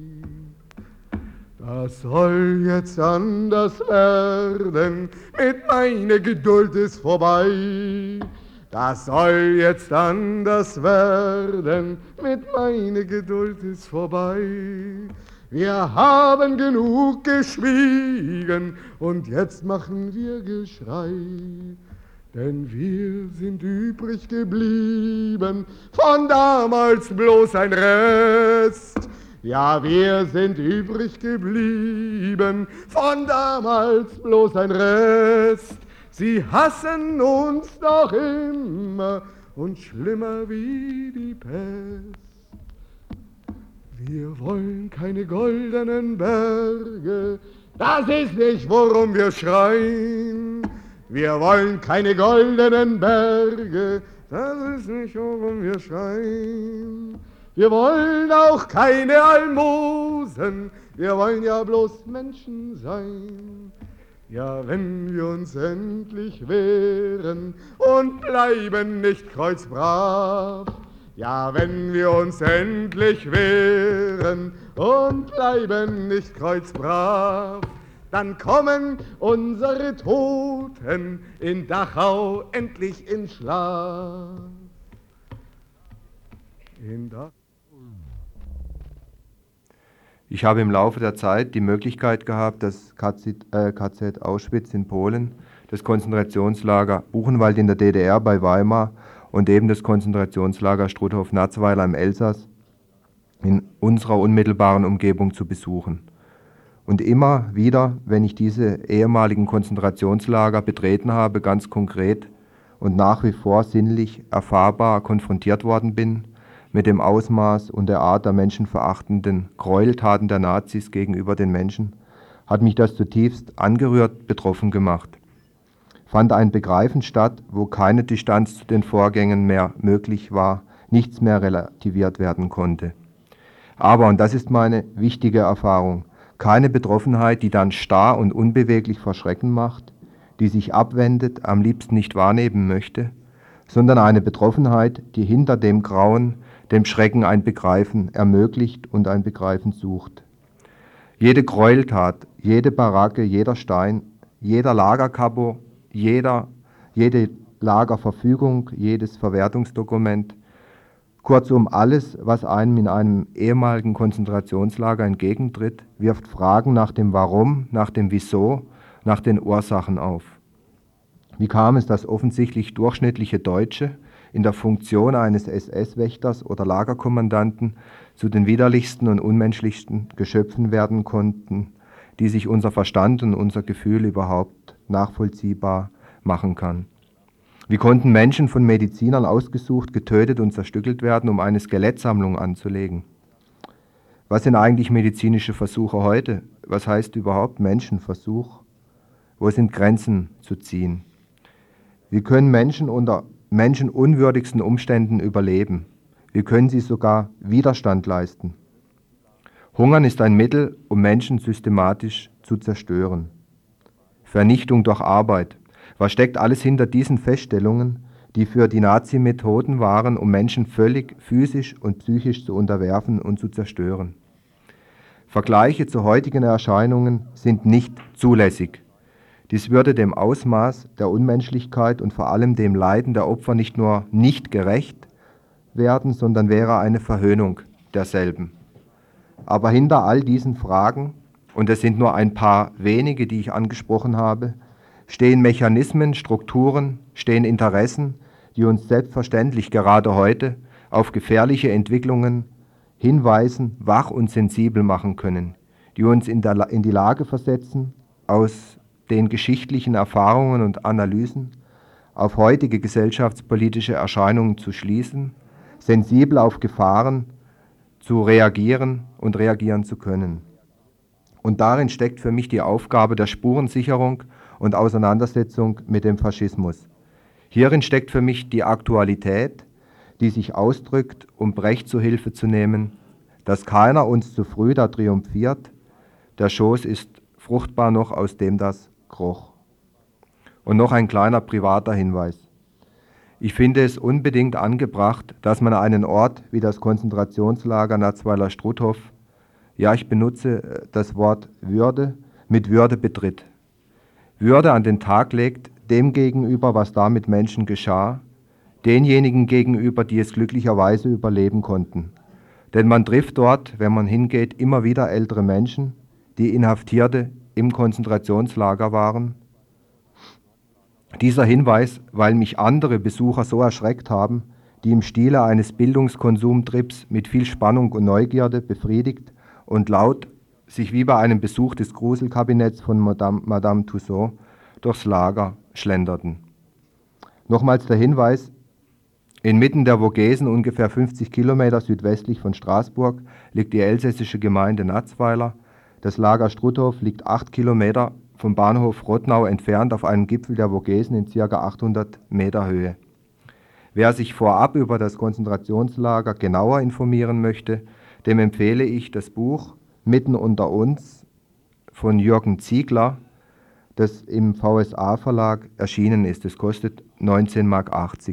Das soll jetzt anders werden, mit meiner Geduld ist vorbei. Das soll jetzt anders werden, mit meiner Geduld ist vorbei. Wir haben genug geschwiegen und jetzt machen wir Geschrei. Denn wir sind übrig geblieben, von damals bloß ein Rest. Ja, wir sind übrig geblieben, von damals bloß ein Rest. Sie hassen uns noch immer und schlimmer wie die Pest. Wir wollen keine goldenen Berge, das ist nicht, worum wir schreien. Wir wollen keine goldenen Berge, das ist nicht, worum wir schreien. Wir wollen auch keine Almosen, wir wollen ja bloß Menschen sein. Ja, wenn wir uns endlich wehren und bleiben nicht kreuzbrav. Ja, wenn wir uns endlich wehren und bleiben nicht kreuzbrav, dann kommen unsere Toten in Dachau endlich in Schlaf. In Dachau. Ich habe im Laufe der Zeit die Möglichkeit gehabt, das KZ Auschwitz in Polen, das Konzentrationslager Buchenwald in der DDR bei Weimar und eben das Konzentrationslager Struthof-Natzweiler im Elsass in unserer unmittelbaren Umgebung zu besuchen. Und immer wieder, wenn ich diese ehemaligen Konzentrationslager betreten habe, ganz konkret und nach wie vor sinnlich erfahrbar konfrontiert worden bin, mit dem Ausmaß und der Art der menschenverachtenden Gräueltaten der Nazis gegenüber den Menschen, hat mich das zutiefst angerührt, betroffen gemacht. Fand ein Begreifen statt, wo keine Distanz zu den Vorgängen mehr möglich war, nichts mehr relativiert werden konnte. Aber, und das ist meine wichtige Erfahrung, keine Betroffenheit, die dann starr und unbeweglich vor Schrecken macht, die sich abwendet, am liebsten nicht wahrnehmen möchte, sondern eine Betroffenheit, die hinter dem Grauen, dem Schrecken ein Begreifen ermöglicht und ein Begreifen sucht. Jede Gräueltat, jede Baracke, jeder Stein, jeder Lagerkapo, jede Lagerverfügung, jedes Verwertungsdokument, kurzum alles, was einem in einem ehemaligen Konzentrationslager entgegentritt, wirft Fragen nach dem Warum, nach dem Wieso, nach den Ursachen auf. Wie kam es, dass offensichtlich durchschnittliche Deutsche in der Funktion eines SS-Wächters oder Lagerkommandanten zu den widerlichsten und unmenschlichsten Geschöpfen werden konnten, die sich unser Verstand und unser Gefühl überhaupt nachvollziehbar machen kann? Wie konnten Menschen von Medizinern ausgesucht, getötet und zerstückelt werden, um eine Skelettsammlung anzulegen? Was sind eigentlich medizinische Versuche heute? Was heißt überhaupt Menschenversuch? Wo sind Grenzen zu ziehen? Wie können Menschen unter menschenunwürdigsten Umständen überleben? Wie können sie sogar Widerstand leisten? Hungern ist ein Mittel, um Menschen systematisch zu zerstören. Vernichtung durch Arbeit. Was steckt alles hinter diesen Feststellungen, die für die Nazi-Methoden waren, um Menschen völlig physisch und psychisch zu unterwerfen und zu zerstören? Vergleiche zu heutigen Erscheinungen sind nicht zulässig. Dies würde dem Ausmaß der Unmenschlichkeit und vor allem dem Leiden der Opfer nicht nur nicht gerecht werden, sondern wäre eine Verhöhnung derselben. Aber hinter all diesen Fragen, und es sind nur ein paar wenige, die ich angesprochen habe, stehen Mechanismen, Strukturen, stehen Interessen, die uns selbstverständlich gerade heute auf gefährliche Entwicklungen hinweisen, wach und sensibel machen können, die uns in die Lage versetzen, aus den geschichtlichen Erfahrungen und Analysen auf heutige gesellschaftspolitische Erscheinungen zu schließen, sensibel auf Gefahren zu reagieren und reagieren zu können. Und darin steckt für mich die Aufgabe der Spurensicherung und Auseinandersetzung mit dem Faschismus. Hierin steckt für mich die Aktualität, die sich ausdrückt, um Brecht zu Hilfe zu nehmen, dass keiner uns zu früh da triumphiert, der Schoß ist fruchtbar noch, aus dem das kroch. Und noch ein kleiner privater Hinweis. Ich finde es unbedingt angebracht, dass man einen Ort wie das Konzentrationslager Natzweiler-Struthof, ja, ich benutze das Wort Würde, mit Würde betritt. Würde an den Tag legt, dem gegenüber, was da mit Menschen geschah, denjenigen gegenüber, die es glücklicherweise überleben konnten. Denn man trifft dort, wenn man hingeht, immer wieder ältere Menschen, die Inhaftierte im Konzentrationslager waren. Dieser Hinweis, weil mich andere Besucher so erschreckt haben, die im Stile eines Bildungskonsumtrips mit viel Spannung und Neugierde befriedigt und laut sich wie bei einem Besuch des Gruselkabinetts von Madame Tussaud durchs Lager schlenderten. Nochmals der Hinweis, inmitten der Vogesen, ungefähr 50 Kilometer südwestlich von Straßburg, liegt die elsässische Gemeinde Natzweiler. Das Lager Struthof liegt 8 Kilometer vom Bahnhof Rottnau entfernt auf einem Gipfel der Vogesen in ca. 800 Meter Höhe. Wer sich vorab über das Konzentrationslager genauer informieren möchte, dem empfehle ich das Buch Mitten unter uns von Jürgen Ziegler, das im VSA-Verlag erschienen ist. Es kostet 19,80 Mark.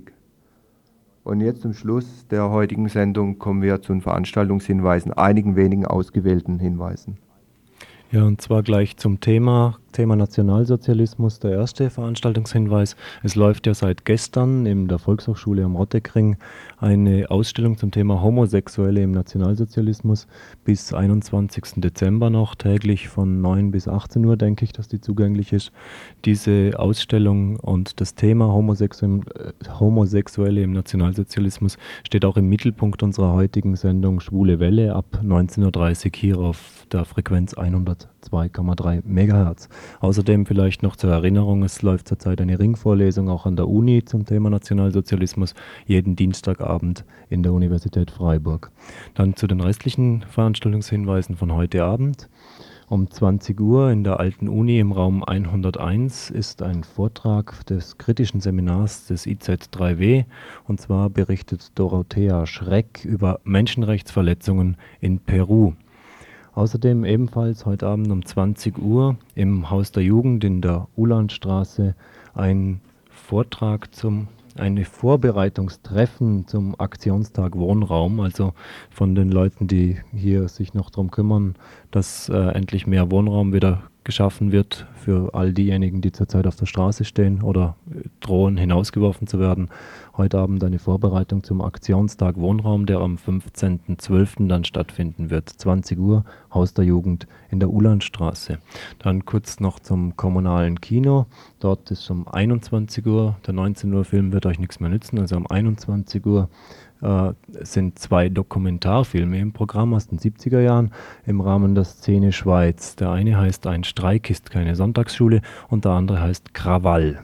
Und jetzt zum Schluss der heutigen Sendung kommen wir zu den Veranstaltungshinweisen, einigen wenigen ausgewählten Hinweisen. Ja, und zwar gleich zum Thema Nationalsozialismus, der erste Veranstaltungshinweis. Es läuft ja seit gestern in der Volkshochschule am Rottekring eine Ausstellung zum Thema Homosexuelle im Nationalsozialismus bis 21. Dezember noch, täglich von 9 bis 18 Uhr, denke ich, dass die zugänglich ist. Diese Ausstellung und das Thema Homosexuelle im Nationalsozialismus steht auch im Mittelpunkt unserer heutigen Sendung Schwule Welle ab 19.30 Uhr hier auf der Frequenz 102,3 MHz. Außerdem vielleicht noch zur Erinnerung, es läuft zurzeit eine Ringvorlesung auch an der Uni zum Thema Nationalsozialismus, jeden Dienstagabend in der Universität Freiburg. Dann zu den restlichen Veranstaltungshinweisen von heute Abend. Um 20 Uhr in der Alten Uni im Raum 101 ist ein Vortrag des kritischen Seminars des IZ3W, und zwar berichtet Dorothea Schreck über Menschenrechtsverletzungen in Peru. Außerdem ebenfalls heute Abend um 20 Uhr im Haus der Jugend in der Ulandstraße ein Vortrag eine Vorbereitungstreffen zum Aktionstag Wohnraum, also von den Leuten, die hier sich noch darum kümmern, dass endlich mehr Wohnraum wieder geschaffen wird für all diejenigen, die zurzeit auf der Straße stehen oder drohen, hinausgeworfen zu werden. Heute Abend eine Vorbereitung zum Aktionstag Wohnraum, der am 15.12. dann stattfinden wird. 20 Uhr, Haus der Jugend in der Ulandstraße. Dann kurz noch zum kommunalen Kino. Dort ist um 21 Uhr, der 19 Uhr Film wird euch nichts mehr nützen, also um 21 Uhr sind 2 Dokumentarfilme im Programm aus den 70er Jahren im Rahmen der Szene Schweiz. Der eine heißt Ein Streik ist keine Sonntagsschule und der andere heißt Krawall.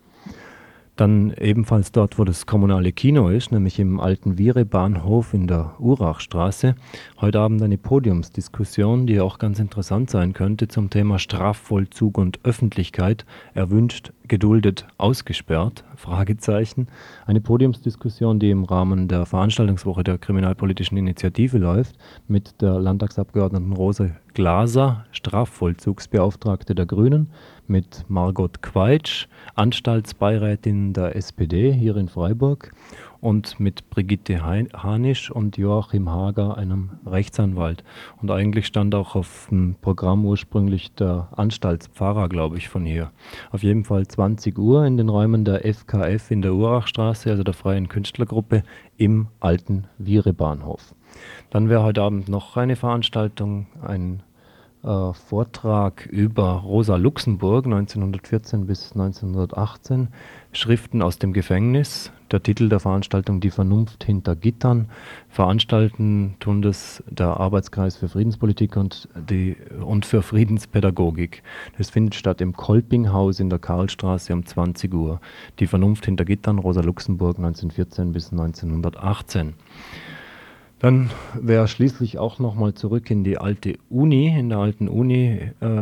Dann ebenfalls dort, wo das kommunale Kino ist, nämlich im alten Viere-Bahnhof in der Urachstraße. Heute Abend eine Podiumsdiskussion, die auch ganz interessant sein könnte, zum Thema Strafvollzug und Öffentlichkeit. Erwünscht, geduldet, ausgesperrt? Fragezeichen. Eine Podiumsdiskussion, die im Rahmen der Veranstaltungswoche der Kriminalpolitischen Initiative läuft, mit der Landtagsabgeordneten Rose Glaser, Strafvollzugsbeauftragte der Grünen, mit Margot Quaitsch, Anstaltsbeirätin der SPD hier in Freiburg, und mit Brigitte Hanisch und Joachim Hager, einem Rechtsanwalt. Und eigentlich stand auch auf dem Programm ursprünglich der Anstaltspfarrer, glaube ich, von hier. Auf jeden Fall 20 Uhr in den Räumen der FKF in der Urachstraße, also der Freien Künstlergruppe, im alten Viere-Bahnhof. Dann wäre heute Abend noch eine Veranstaltung, ein Vortrag über Rosa Luxemburg 1914 bis 1918, Schriften aus dem Gefängnis. Der Titel der Veranstaltung Die Vernunft hinter Gittern. Veranstalten tun das der Arbeitskreis für Friedenspolitik und für Friedenspädagogik. Das findet statt im Kolpinghaus in der Karlstraße um 20 Uhr. Die Vernunft hinter Gittern, Rosa Luxemburg 1914 bis 1918. Dann wäre schließlich auch nochmal zurück in die alte Uni. In der alten Uni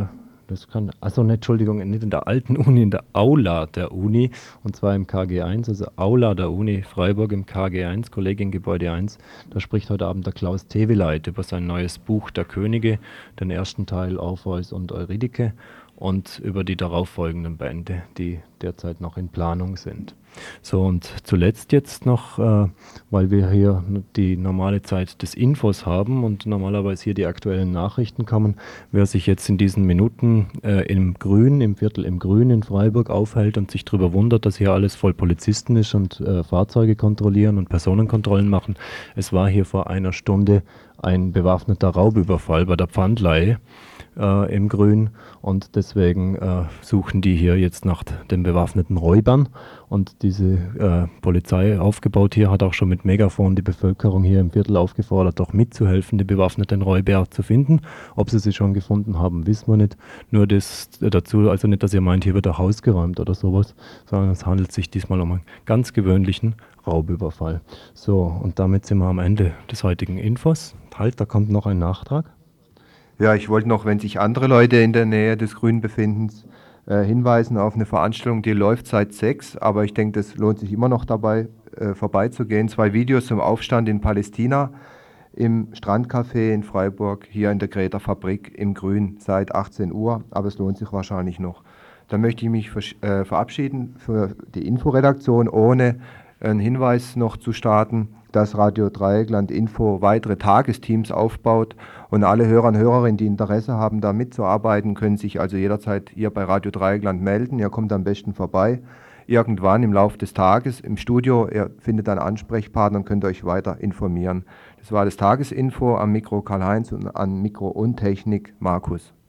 nicht in der alten Uni, in der Aula der Uni, und zwar im KG1, also Aula der Uni Freiburg im KG1, Kollegiengebäude 1. Da spricht heute Abend der Klaus Teweleit über sein neues Buch Der Könige, den ersten Teil Orpheus und Eurydike, und über die darauffolgenden Bände, die derzeit noch in Planung sind. So, und zuletzt jetzt noch, weil wir hier die normale Zeit des Infos haben und normalerweise hier die aktuellen Nachrichten kommen, wer sich jetzt in diesen Minuten im Viertel im Grün in Freiburg aufhält und sich darüber wundert, dass hier alles voll Polizisten ist und Fahrzeuge kontrollieren und Personenkontrollen machen. Es war hier vor einer Stunde ein bewaffneter Raubüberfall bei der Pfandleihe im Grün, und deswegen suchen die hier jetzt nach den bewaffneten Räubern, und diese Polizei aufgebaut hier hat auch schon mit Megafon die Bevölkerung hier im Viertel aufgefordert, auch mitzuhelfen, die bewaffneten Räuber zu finden. Ob sie schon gefunden haben, wissen wir nicht. Nur das dazu, also nicht, dass ihr meint, hier wird ein Haus geräumt oder sowas, sondern es handelt sich diesmal um einen ganz gewöhnlichen Raubüberfall. So, und damit sind wir am Ende des heutigen Infos. Halt, da kommt noch ein Nachtrag. Ja, ich wollte noch, wenn sich andere Leute in der Nähe des Grünen befinden, hinweisen auf eine Veranstaltung, die läuft seit 6, aber ich denke, das lohnt sich immer noch dabei, vorbeizugehen. 2 Videos zum Aufstand in Palästina im Strandcafé in Freiburg, hier in der Greta Fabrik im Grün seit 18 Uhr, aber es lohnt sich wahrscheinlich noch. Dann möchte ich mich verabschieden für die Inforedaktion, ohne einen Hinweis noch zu starten, dass Radio Dreieckland Info weitere Tagesteams aufbaut, und alle Hörer und Hörerinnen, die Interesse haben, da mitzuarbeiten, können sich also jederzeit hier bei Radio Dreieckland melden. Ihr kommt am besten vorbei, irgendwann im Laufe des Tages im Studio. Ihr findet einen Ansprechpartner und könnt euch weiter informieren. Das war das Tagesinfo, am Mikro Karl-Heinz und am Mikro und Technik Markus.